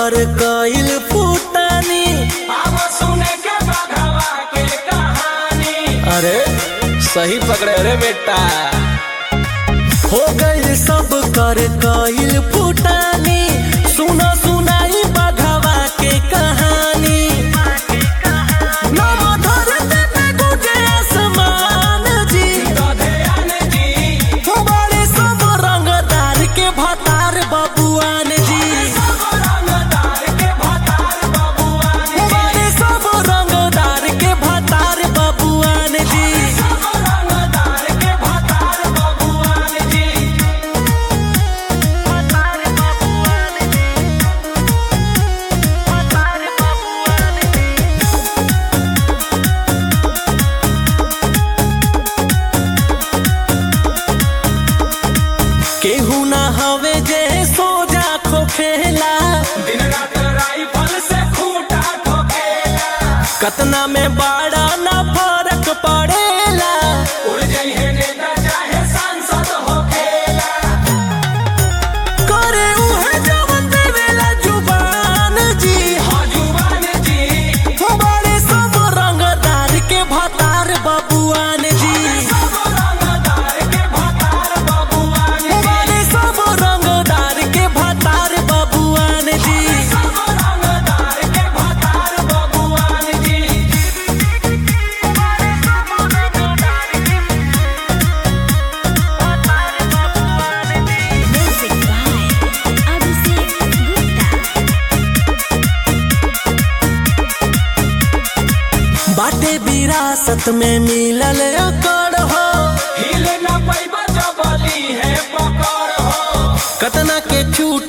कर कइल फूटानी। सुने के बघवा के कहानी। अरे सही पकड़े रे बेटा। हो गइल सब कर कइल फूटानी। सुनो सुनाई बघवा के कहानी। नव धरती पे गुजे आसमान जी। बड़े सब रंगदार के भतार बबुआन जी। बड़े सब रंगदार के भतार बबुआन जी। केहू ना हवे जे सोजा खोखेला। दिन रात राइफल से खूंटा ठोकेला। कतना में बड़ा ना फर्क पड़ेला। उड़ जाइए नेता चाहे सांसद होखेला। करे उहे जवन देवेला जुबान जी। हाँ जुबान जी। बड़े सब रंगदार के भतार बबुआन जी। सब रंगदार के भतार बबुआन जी। बड़े सब रंगदार के भतार बबुआन जी। सब रंगदार के भतार बबुआन जी। Music by Abhishek Gupta. बाटे विरासत में मिलल अकड़ हो। हिले न पैबा जबली है पकड़ हो। कतना के छूट